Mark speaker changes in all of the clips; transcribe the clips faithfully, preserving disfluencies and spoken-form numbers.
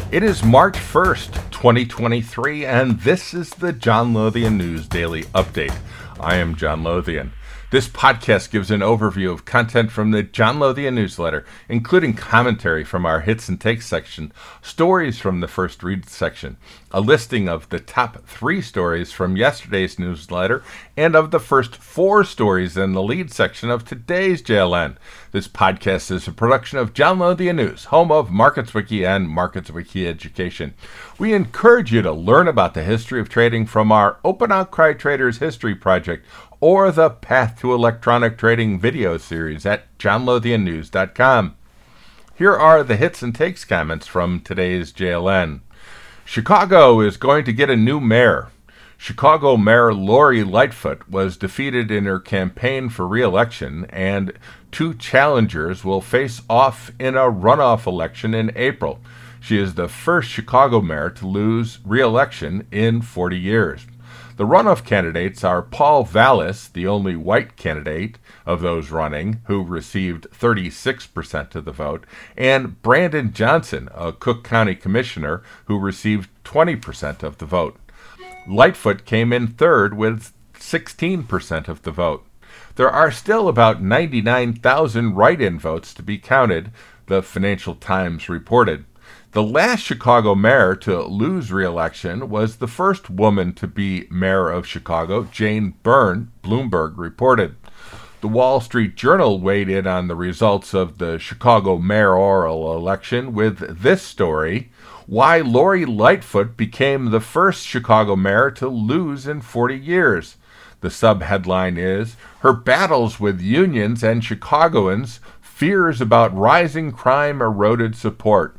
Speaker 1: It is March first, twenty twenty-three, and this is the John Lothian News Daily Update. I am John Lothian. This podcast gives an overview of content from the John Lothian newsletter, including commentary from our Hits and Takes section, stories from the First Read section, a listing of the top three stories from yesterday's newsletter, and of the first four stories in the lead section of today's J L N. This podcast is a production of John Lothian News, home of MarketsWiki and MarketsWiki Education. We encourage you to learn about the history of trading from our Open Outcry Traders History Project, or the Path to Electronic Trading video series at john lothian news dot com. Here are the hits and takes comments from today's J L N. Chicago is going to get a new mayor. Chicago Mayor Lori Lightfoot was defeated in her campaign for re-election, and two challengers will face off in a runoff election in April. She is the first Chicago mayor to lose re-election in forty years. The runoff candidates are Paul Vallis, the only white candidate of those running, who received thirty-six percent of the vote, and Brandon Johnson, a Cook County commissioner, who received twenty percent of the vote. Lightfoot came in third with sixteen percent of the vote. There are still about ninety-nine thousand write-in votes to be counted, the Financial Times reported. The last Chicago mayor to lose re-election was the first woman to be mayor of Chicago, Jane Byrne, Bloomberg reported. The Wall Street Journal weighed in on the results of the Chicago mayoral election with this story: why Lori Lightfoot became the first Chicago mayor to lose in forty years. The subheadline is, "Her battles with unions and Chicagoans, fears about rising crime eroded support."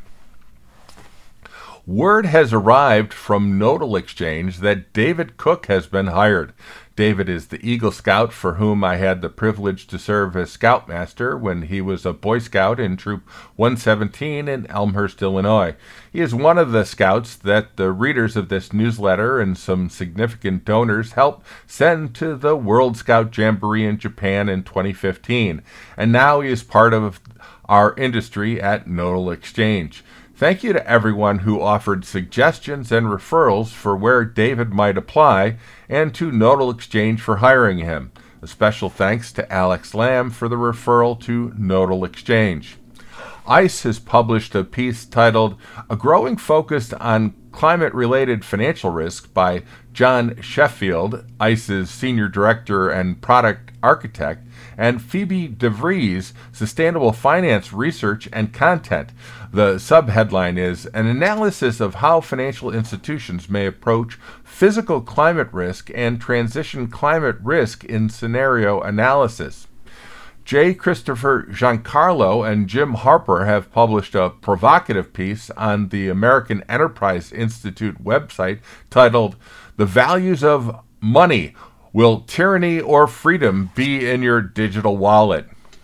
Speaker 1: Word has arrived from Nodal Exchange that David Cook has been hired. David is the Eagle Scout for whom I had the privilege to serve as Scoutmaster when he was a Boy Scout in Troop one seventeen in Elmhurst, Illinois. He is one of the scouts that the readers of this newsletter and some significant donors helped send to the World Scout Jamboree in Japan in twenty fifteen, and now he is part of our industry at Nodal Exchange. Thank you to everyone who offered suggestions and referrals for where David might apply, and to Nodal Exchange for hiring him. A special thanks to Alex Lamb for the referral to Nodal Exchange. ICE has published a piece titled "A Growing Focus on Climate-Related Financial Risk" by John Sheffield, ICE's Senior Director and Product Architect, and Phoebe DeVries, Sustainable Finance Research and Content. The subheadline is "An Analysis of How Financial Institutions May Approach Physical Climate Risk and Transition Climate Risk in Scenario Analysis." J. Christopher Giancarlo and Jim Harper have published a provocative piece on the American Enterprise Institute website titled "The Values of Money. Will Tyranny or Freedom Be in Your Digital Wallet?"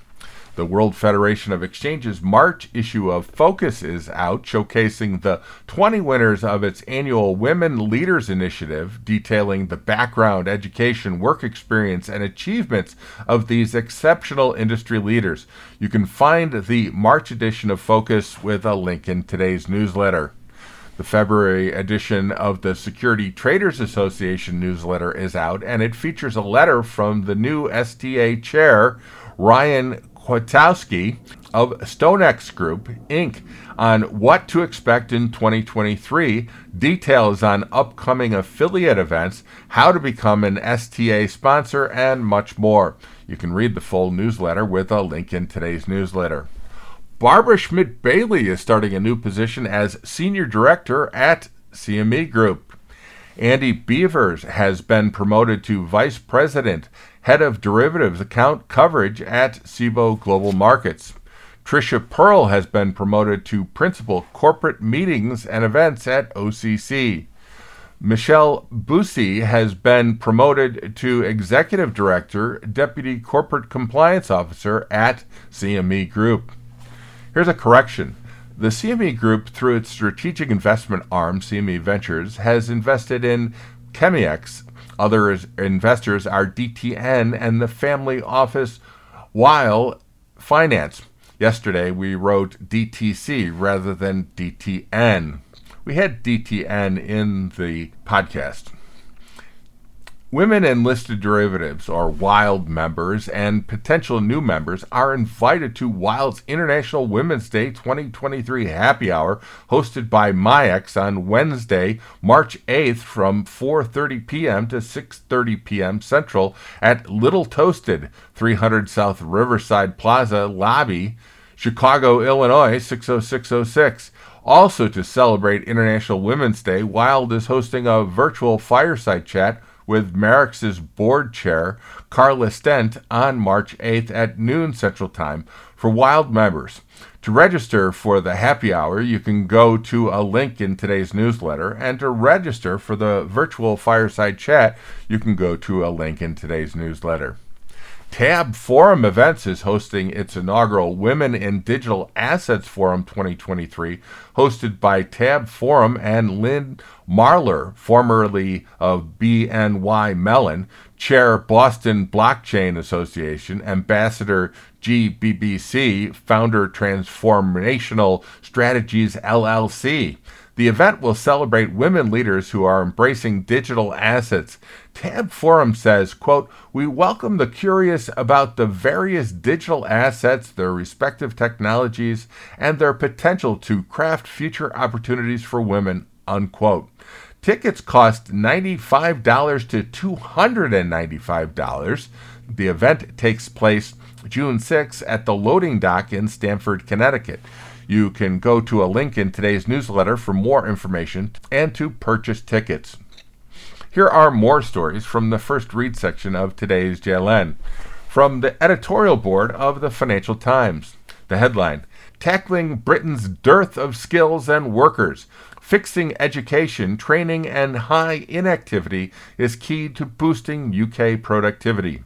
Speaker 1: The World Federation of Exchanges March issue of Focus is out, showcasing the twenty winners of its annual Women Leaders Initiative, detailing the background, education, work experience, and achievements of these exceptional industry leaders. You can find the March edition of Focus with a link in today's newsletter. The February edition of the Security Traders Association newsletter is out, and it features a letter from the new S T A chair, Ryan Kwiatkowski of StoneX Group, Incorporated, on what to expect in twenty twenty-three, details on upcoming affiliate events, how to become an S T A sponsor, and much more. You can read the full newsletter with a link in today's newsletter. Barbara Schmidt-Bailey is starting a new position as Senior Director at C M E Group. Andy Beavers has been promoted to Vice President, Head of Derivatives Account Coverage at Cboe Global Markets. Tricia Pearl has been promoted to Principal Corporate Meetings and Events at O C C. Michelle Bussey has been promoted to Executive Director, Deputy Corporate Compliance Officer at C M E Group. Here's a correction. The C M E Group, through its strategic investment arm, C M E Ventures, has invested in Chemiex. Other investors are D T N and the family office Weil Finance. Yesterday, we wrote D T C rather than D T N. We had D T N in the podcast. Women enlisted derivatives, or WILD members, and potential new members are invited to WILD's International Women's Day twenty twenty-three Happy Hour, hosted by MIAX on Wednesday, March eighth from four thirty p.m. to six thirty p.m. Central at Little Toasted, three hundred South Riverside Plaza Lobby, Chicago, Illinois, six oh six oh six. Also, to celebrate International Women's Day, WILD is hosting a virtual fireside chat with Marix's board chair, Carla Stent, on March eighth at noon Central Time for WILD members. To register for the happy hour, you can go to a link in today's newsletter, and to register for the virtual fireside chat, you can go to a link in today's newsletter. Tab Forum Events is hosting its inaugural Women in Digital Assets Forum twenty twenty-three, hosted by Tab Forum and Lynn Marler, formerly of B N Y Mellon, Chair Boston Blockchain Association, Ambassador G B B C, Founder Transformational Strategies L L C. The event will celebrate women leaders who are embracing digital assets. Tab Forum says, quote, "We welcome the curious about the various digital assets, their respective technologies, and their potential to craft future opportunities for women," unquote. Tickets cost ninety-five dollars to two hundred ninety-five dollars. The event takes place June sixth at the Loading Dock in Stamford, Connecticut. You can go to a link in today's newsletter for more information and to purchase tickets. Here are more stories from the first read section of today's J L N. From the editorial board of the Financial Times, the headline, "Tackling Britain's Dearth of Skills and Workers. Fixing education, training, and high inactivity is key to boosting U K productivity."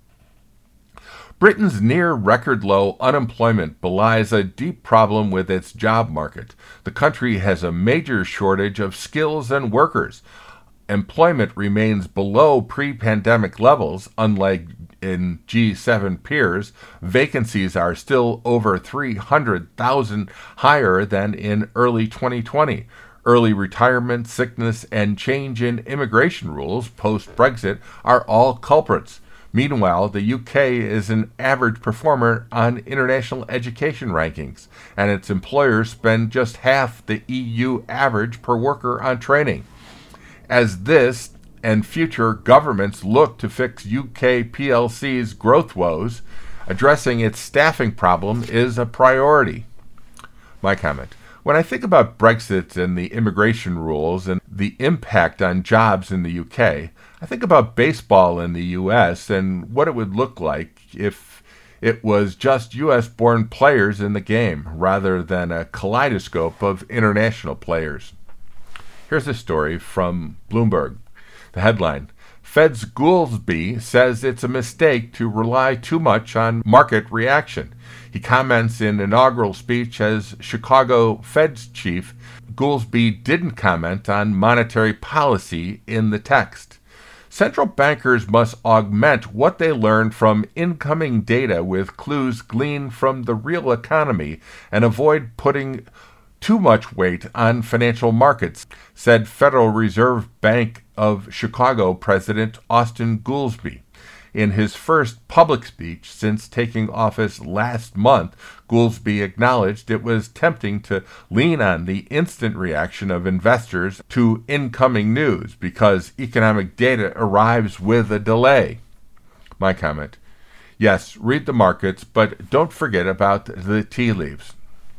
Speaker 1: Britain's near-record low unemployment belies a deep problem with its job market. The country has a major shortage of skills and workers. Employment remains below pre-pandemic levels, unlike in G seven peers. Vacancies are still over three hundred thousand higher than in early twenty twenty. Early retirement, sickness, and change in immigration rules post-Brexit are all culprits. Meanwhile, the U K is an average performer on international education rankings, and its employers spend just half the E U average per worker on training. As this and future governments look to fix U K P L C's growth woes, addressing its staffing problem is a priority. My comment. When I think about Brexit and the immigration rules and the impact on jobs in the U K, I think about baseball in the U S and what it would look like if it was just U S-born players in the game rather than a kaleidoscope of international players. Here's a story from Bloomberg. The headline, "Fed's Goolsbee says it's a mistake to rely too much on market reaction." He comments in inaugural speech as Chicago Fed's chief. Goolsbee didn't comment on monetary policy in the text. Central bankers must augment what they learn from incoming data with clues gleaned from the real economy and avoid putting too much weight on financial markets, said Federal Reserve Bank of Chicago President Austin Goolsbee. In his first public speech since taking office last month, Goolsbee acknowledged it was tempting to lean on the instant reaction of investors to incoming news because economic data arrives with a delay. My comment, yes, read the markets, but don't forget about the tea leaves.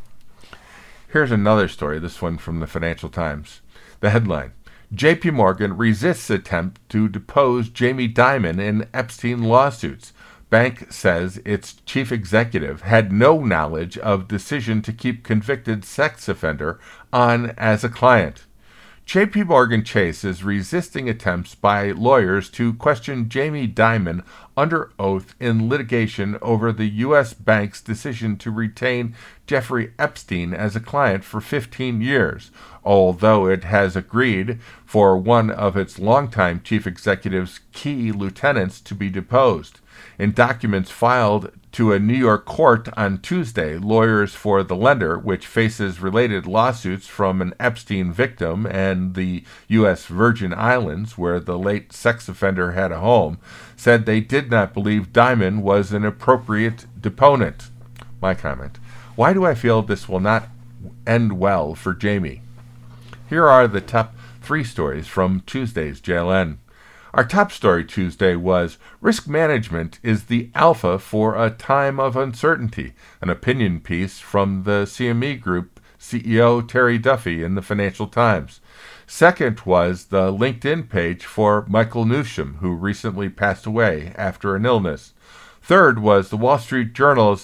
Speaker 1: Here's another story, this one from the Financial Times. The headline, J P Morgan resists attempt to depose Jamie Dimon in Epstein lawsuits. Bank says its chief executive had no knowledge of decision to keep convicted sex offender on as a client. J P Morgan Chase is resisting attempts by lawyers to question Jamie Dimon under oath in litigation over the U S bank's decision to retain Jeffrey Epstein as a client for fifteen years, although it has agreed for one of its longtime chief executive's key lieutenants to be deposed. In documents filed to a New York court on Tuesday. Lawyers for the lender, which faces related lawsuits from an Epstein victim and the U S Virgin Islands, where the late sex offender had a home, said they did not believe Dimon was an appropriate deponent. My comment: why do I feel this will not end well for Jamie? Here are the top three stories from Tuesday's J L N. Our top story Tuesday was Risk Management is the Alpha for a Time of Uncertainty, an opinion piece from the C M E Group C E O Terry Duffy in the Financial Times. Second was the LinkedIn page for Michael Newsham, who recently passed away after an illness. Third was the Wall Street Journal's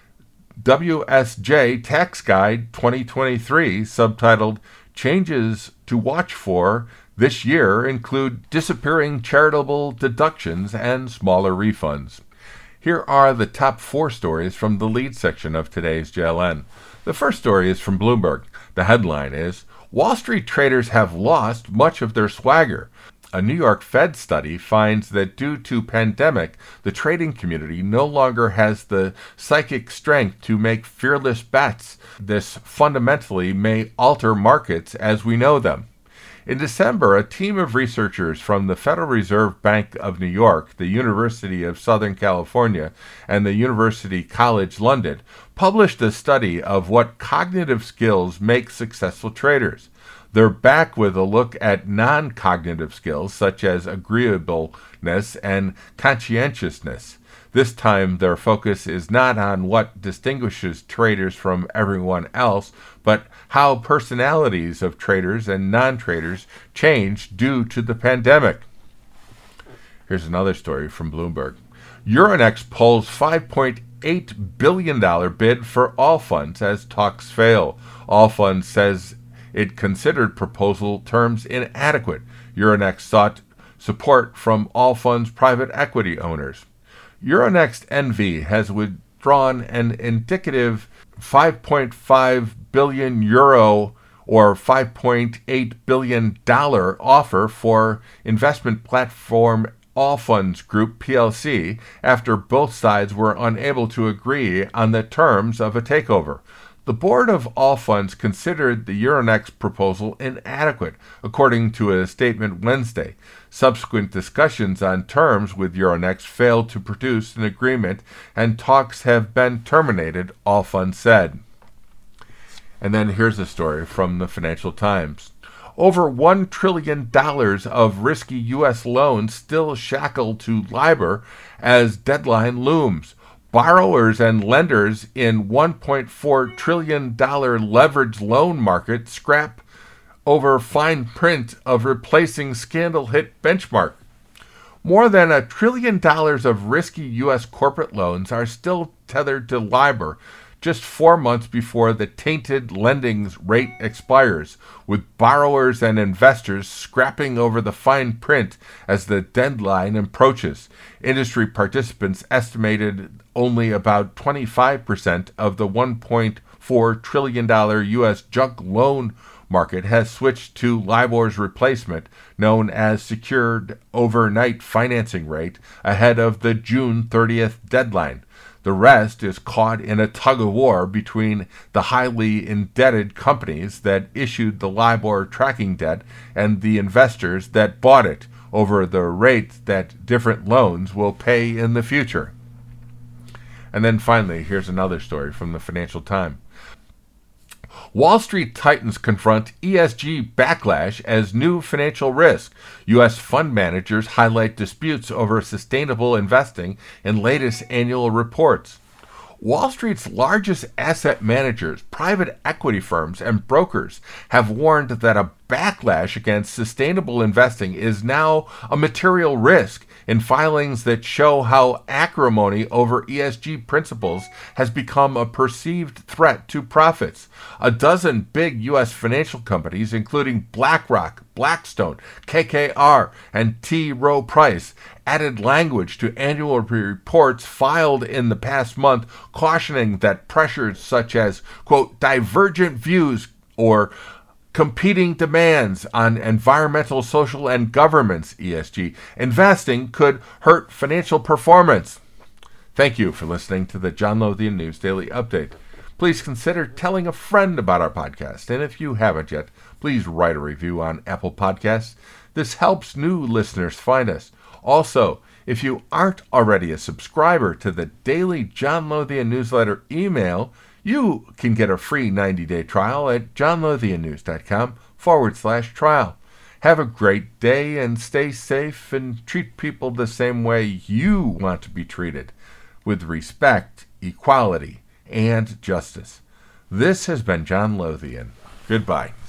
Speaker 1: W S J Tax Guide twenty twenty-three, subtitled Changes to Watch For this year include disappearing charitable deductions and smaller refunds. Here are the top four stories from the lead section of today's J L N. The first story is from Bloomberg. The headline is, Wall Street traders have lost much of their swagger. A New York Fed study finds that due to pandemic, the trading community no longer has the psychic strength to make fearless bets. This fundamentally may alter markets as we know them. In December, a team of researchers from the Federal Reserve Bank of New York, the University of Southern California, and the University College London published a study of what cognitive skills make successful traders. They're back with a look at non-cognitive skills such as agreeableness and conscientiousness. This time, their focus is not on what distinguishes traders from everyone else, but how personalities of traders and non-traders change due to the pandemic. Here's another story from Bloomberg. Euronext pulls five point eight billion dollars bid for Allfunds as talks fail. Allfunds says it considered proposal terms inadequate. Euronext sought support from Allfunds private equity owners. Euronext N V has withdrawn an indicative five point five billion euro or five point eight billion dollars offer for investment platform Allfunds Group P L C after both sides were unable to agree on the terms of a takeover. The board of Allfunds considered the Euronext proposal inadequate, according to a statement Wednesday. Subsequent discussions on terms with Euronext failed to produce an agreement, and talks have been terminated, Allfunds said. And then here's a story from the Financial Times. Over one trillion dollars of risky U S loans still shackled to LIBOR as deadline looms. Borrowers and lenders in one point four trillion dollars leveraged loan market scrap over fine print of replacing scandal-hit benchmark. More than a trillion dollars of risky U S corporate loans are still tethered to LIBOR just four months before the tainted lending rate expires, with borrowers and investors scrapping over the fine print as the deadline approaches. Industry participants estimated only about twenty-five percent of the one point four trillion dollars U S junk loan market has switched to LIBOR's replacement, known as Secured Overnight Financing Rate, ahead of the June thirtieth deadline. The rest is caught in a tug-of-war between the highly indebted companies that issued the LIBOR tracking debt and the investors that bought it over the rate that different loans will pay in the future. And then finally, here's another story from the Financial Times. Wall Street titans confront E S G backlash as new financial risk. U S fund managers highlight disputes over sustainable investing in latest annual reports. Wall Street's largest asset managers, private equity firms, and brokers have warned that a backlash against sustainable investing is now a material risk in filings that show how acrimony over E S G principles has become a perceived threat to profits. A dozen big U S financial companies, including BlackRock, Blackstone, K K R, and T. Rowe Price, added language to annual reports filed in the past month, cautioning that pressures such as, quote, divergent views or competing demands on environmental, social, and governance, E S G, investing could hurt financial performance. Thank you for listening to the John Lothian News Daily Update. Please consider telling a friend about our podcast, and if you haven't yet, please write a review on Apple Podcasts. This helps new listeners find us. Also, if you aren't already a subscriber to the daily John Lothian newsletter email, you can get a free ninety-day trial at johnlothiannews.com forward slash trial. Have a great day and stay safe and treat people the same way you want to be treated, with respect, equality, and justice. This has been John Lothian. Goodbye.